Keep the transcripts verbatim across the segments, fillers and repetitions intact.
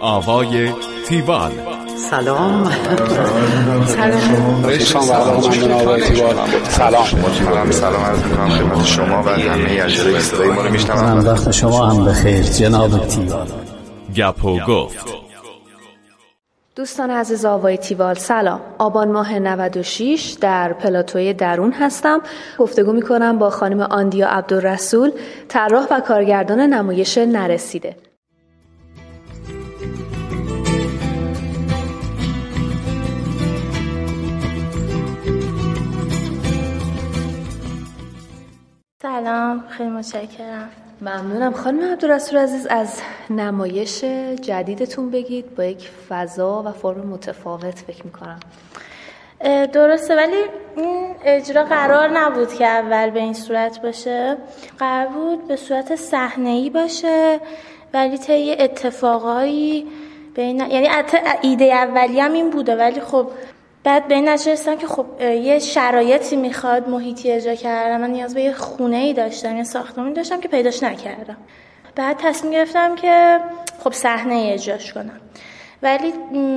آوای تیوال. سلام. سلام. سلام. سلام عرض می‌کنم خدمت شما و همه اجرای صدای ما رو میشنوم. وقت شما هم بخیر جناب تیوال. گپ و گفت. دوستان عزیز آوای تیوال سلام. آبان ماه نود و شش در پلاتوی درون هستم. گفتگو میکنم با خانم آندیا عبدالرسول، طراح و کارگردان نمایش نرسیده. سلام، خیلی متشکرم. ممنونم. خانم عبدالرسول عزیز، از نمایش جدیدتون بگید. با یک فضا و فرم متفاوت فکر میکنم. درسته، ولی این اجرا قرار نبود که اول به این صورت باشه. قرار بود به صورت صحنه‌ای باشه، ولی طی اتفاقایی بین، یعنی ایده اولی هم این بوده، ولی خب بعد به این نتیجه رسیدم که خب یه شرایطی میخواد، محیطی اجرا کردم، من نیاز به یه خونه‌ای داشتم، یه ساختمانی داشتم که پیداش نکردم. بعد تصمیم گرفتم که خب صحنه اجراش کنم، ولی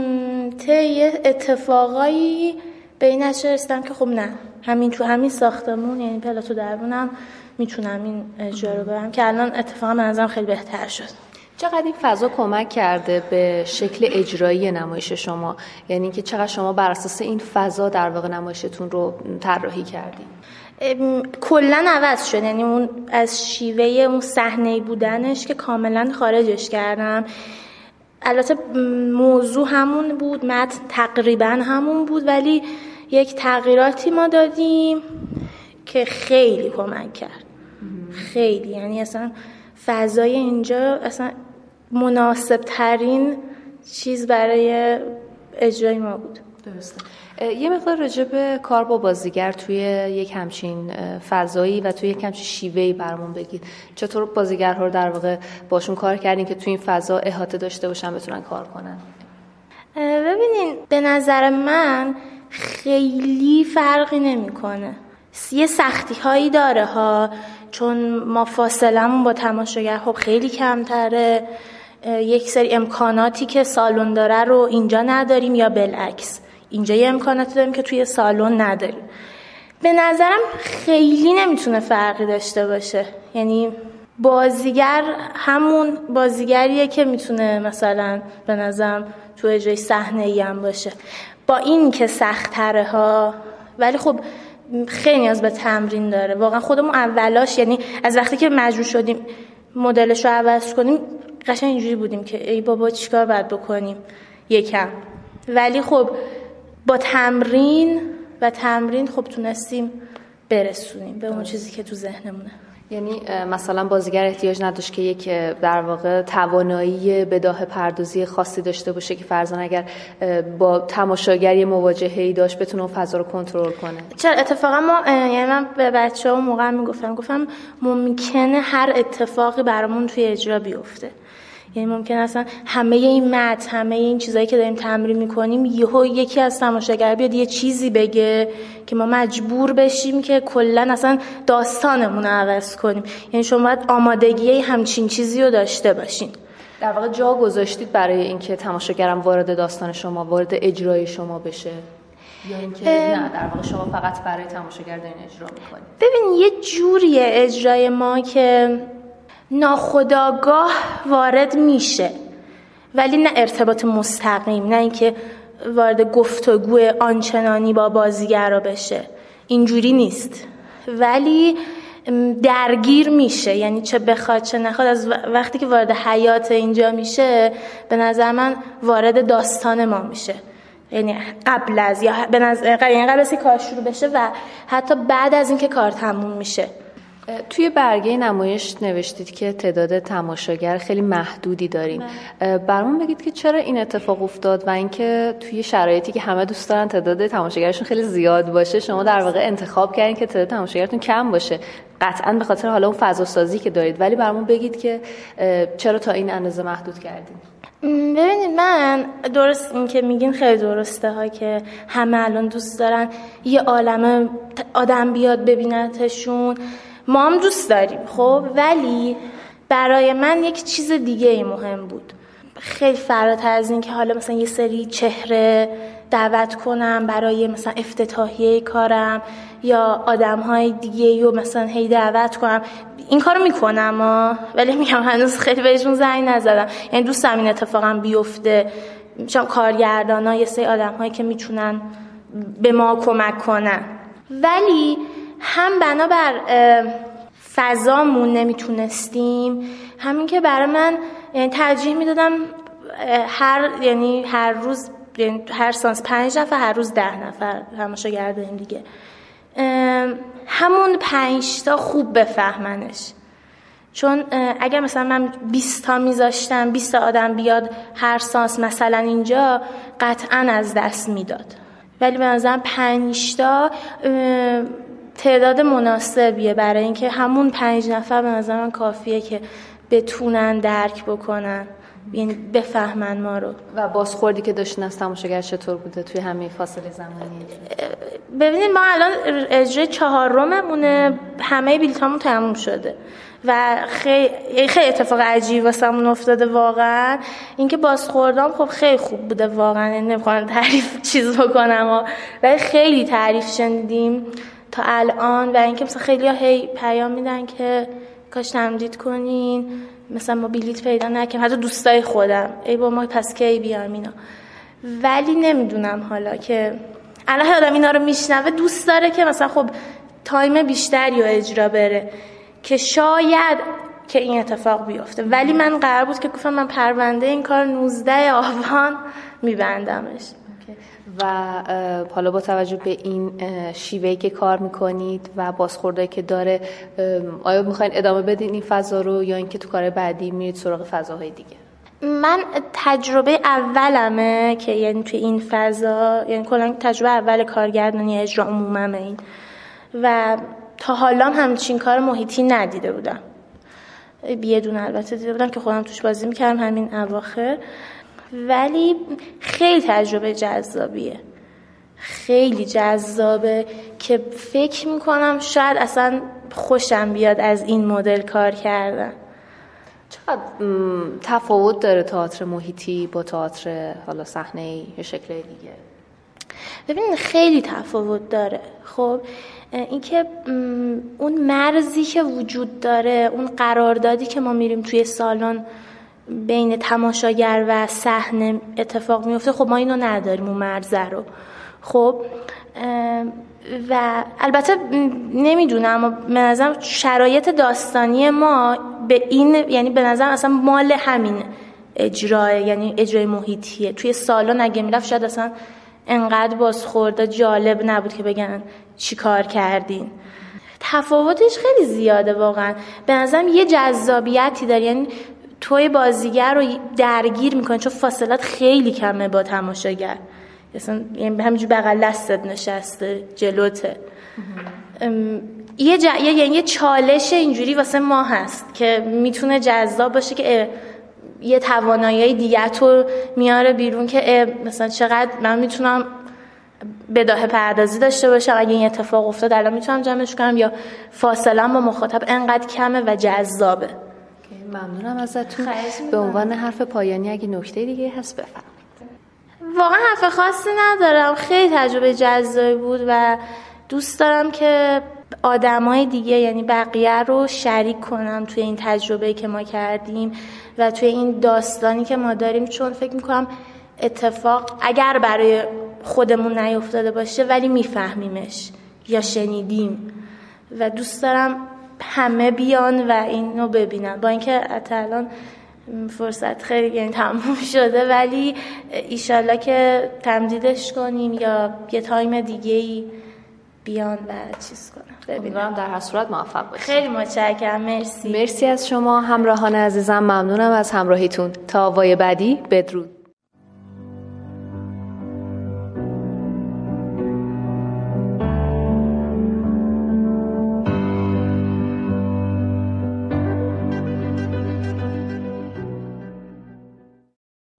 طی اتفاقایی به این نتیجه رسیدم که خب نه، همین تو همین ساختمون، یعنی پلاتو درونم میتونم این اجرا رو برم، که الان اتفاقا به نظرم خیلی بهتر شد. چقدر این فضا کمک کرده به شکل اجرایی نمایش شما؟ یعنی اینکه چقدر شما بر اساس این فضا در واقع نمایشتون رو طراحی کردید؟ کلا عوض شد، یعنی اون از شیوه اون صحنه‌ای بودنش که کاملا خارجش کردم. البته موضوع همون بود، متن تقریبا همون بود، ولی یک تغییراتی ما دادیم که خیلی کمک کرد. خیلی، یعنی اصلا فضای اینجا اصلا مناسب ترین چیز برای اجرای ما بود. درسته. یه مقدار راجع به کار با بازیگر توی یک همچین فضایی و توی یک همچین شیوهی برامون بگید. چطور بازیگرها رو در واقع باشون کار کردین که توی این فضا احاطه داشته باشن، بتونن کار کنن؟ ببینین، به نظر من خیلی فرقی نمیکنه. یه سختی هایی داره ها، چون ما فاصلمون با تماشاگر خب خیلی کمتره. یک سری امکاناتی که سالن داره رو اینجا نداریم، یا بالعکس اینجا یه امکاناتی داریم که توی سالن نداریم. به نظرم خیلی نمیتونه فرقی داشته باشه. یعنی بازیگر همون بازیگریه که میتونه مثلا به نظرم تو اجرای صحنه‌ای هم باشه، با این که سخت‌تره ها، ولی خب خیلی نیاز به تمرین داره. واقعا خودمون اولاش، یعنی از وقتی که مجبور شدیم مدلش رو عوض کنیم، قشنگ اینجوری بودیم که ای بابا چیکار باید بکنیم یکم، ولی خب با تمرین و تمرین خب تونستیم برسونیم به اون چیزی که تو ذهنمونه. یعنی مثلا بازیگر احتیاج نداشت که یک در واقع توانایی بداهه پردازی خاصی داشته باشه که فرضاً اگر با تماشاگر یه مواجهه‌ای داشت بتونه اون فضا رو کنترل کنه. چرا اتفاقا ما، یعنی من به بچه‌ها موقع میگفتم گفتم ممکنه هر اتفاقی برامون توی اجرا بیفته. یعنی ممکنه اصلا همه این متن، همه این چیزایی که داریم تمرین میکنیم، یهو یکی از تماشاگر بیاد یه چیزی بگه که ما مجبور بشیم که کلا اصلا داستانمون رو عوض کنیم. یعنی شما باید آمادگی همچین چیزی رو داشته باشین. در واقع جا گذاشتید برای اینکه تماشاگرم وارد داستان شما، وارد اجرای شما بشه، یا اینکه نه در واقع شما فقط برای تماشاگر دارین اجرا میکنید؟ ببین، یه جوریه اجرای ما که ناخودآگاه وارد میشه، ولی نه ارتباط مستقیم، نه اینکه وارد گفتگو آنچنانی با بازیگرا بشه، اینجوری نیست، ولی درگیر میشه. یعنی چه بخواد چه نخواد، از وقتی که وارد حیات اینجا میشه به نظر من وارد داستان ما میشه. یعنی قبل از یا به نظر یعنی قبل از که کار شروع بشه و حتی بعد از اینکه کار تموم میشه. توی برگه نمایش نوشتید که تعداد تماشاگر خیلی محدودی داریم. برامون بگید که چرا این اتفاق افتاد و اینکه توی شرایطی که همه دوست دارن تعداد تماشاگرشون خیلی زیاد باشه، شما در واقع انتخاب کردین که تعداد تماشاگرتون کم باشه. قطعاً به خاطر حالا اون فضا سازی که دارید، ولی برامون بگید که چرا تا این اندازه محدود کردین. ببینید، من درست این که میگین خیلی درسته ها که همه الان دوست دارن یه عالمه آدم بیاد ببینتشون، ما هم دوست داریم خب، ولی برای من یک چیز دیگه ای مهم بود. خیلی فراتر از این که حالا مثلا یه سری چهره دعوت کنم برای مثلا افتتاحیه کارم یا آدم‌های دیگه رو مثلا هی دعوت کنم، این کارو میکنم ولی میگم هنوز خیلی بهشون زنگ نزدم. یعنی دوستم این اتفاقا بیفته، چون کارگردانا یه سری آدم‌هایی که میتونن به ما کمک کنن، ولی هم بنابر فضامون نمیتونستیم، همین که برای من یعنی ترجیح میدادم هر یعنی هر روز یعنی هر سانس پنج نفر هر روز ده نفر تماشاگر داریم دیگه، همون پنج تا خوب بفهمنش. چون اگر مثلا من بیست تا میذاشتم بیست تا آدم بیاد هر سانس مثلا اینجا، قطعا از دست میداد. ولی به نظرم پنج تا تعداد مناسبیه برای اینکه همون پنج نفر به نظر من کافیه که بتونن درک بکنن، یعنی بفهمن ما رو. و بازخوردی که داشتین از تماشاگر چطور بوده توی همه فاصله زمانی؟ ببینید ما الان اجرای چهارممونه، همه بلیطامون تموم شده و خیلی خیلی اتفاق عجیبی واسمون افتاده واقعا. اینکه بازخوردام خب خیلی خوب بوده واقعا، نمیخوام تعریف چیز بکنم ولی خیلی تعریف شنیدیم تا الان. و اینکه مثلا خیلی‌ها هی پیام میدن که کاش تمدید کنین، مثلا ما بلیط پیدا نکنیم، حتی دوستای خودم ای با ما پس کی بیام اینا. ولی نمیدونم حالا که الان آدم اینا رو میشنوه دوست داره که مثلا خب تایم بیشتری و اجرا بره که شاید که این اتفاق بیفته. ولی من قرار بود که گفتم من پرونده این کار نوزده آبان میبندمش. و حالا با توجه به این شیوهی که کار میکنید و بازخوردایی که داره، آیا میخواین ادامه بدین این فضا رو یا اینکه تو کار بعدی میرید سراغ فضاهای دیگه؟ من تجربه اولمه که یعنی تو این فضا، یعنی کلا تجربه اول کارگردانی اجرا عموممه این، و تا حالا همچین کار محیطی ندیده بودم. یه دونه البته دیده بودم که خودم توش بازی میکردم همین اواخر، ولی خیلی تجربه جذابیه، خیلی جذابه که فکر میکنم شاید اصلا خوشم بیاد از این مدل کار کردن. چقدر تفاوت داره تئاتر محیطی با تئاتر حالا صحنه‌ای یا شکل دیگه؟ ببین خیلی تفاوت داره. خب اینکه اون مرزی که وجود داره، اون قراردادی که ما میریم توی سالن بین تماشاگر و صحنه اتفاق میفته، خب ما اینو نداریم اون مرزه رو. خب و البته نمیدونم اما به نظرم شرایط داستانی ما به این، یعنی به نظرم اصلا مال همین اجرای، یعنی اجرای محیطیه. توی سالن اگه میرفت شاید اصلا انقدر بازخورده جالب نبود که بگن چی کار کردین. تفاوتش خیلی زیاده واقعا. به نظرم یه جذابیتی داره، یعنی توی بازیگر رو درگیر میکنه چون فاصلات خیلی کمه با تماشاگر، مثلا یعنی همینجوری بغل دستت نشسته جلوته. یه ج... یعنی یه چالش اینجوری واسه ما هست که میتونه جذاب باشه که یه توانایی دیگه تو میاره بیرون که مثلا چقدر من میتونم بداهه پردازی داشته باشم، اگه این اتفاق افتاد الان میتونم جمعش کنم، یا فاصله با مخاطب انقدر کمه و جذابه. ممنونم ازتون. به عنوان حرف پایانی اگه نکته دیگه هست بفرمایید. واقعا حرف خاصی ندارم، خیلی تجربه جذابی بود و دوست دارم که آدمای دیگه یعنی بقیه رو شریک کنم توی این تجربه‌ای که ما کردیم و توی این داستانی که ما داریم، چون فکر میکنم اتفاق اگر برای خودمون نیفتاده باشه ولی میفهمیمش یا شنیدیم و دوست دارم همه بیان و اینو ببینن. با اینکه الان فرصت خیلی یعنی تموم شده، ولی ایشالله که تمدیدش کنیم یا یه تایم دیگه‌ای بیان و چیز کنم ببینم. در هر صورت موفق باشید. خیلی متشکرم. مرسی. مرسی از شما همراهان عزیزم. ممنونم از همراهیتون. تا وای بعدی، بدرود.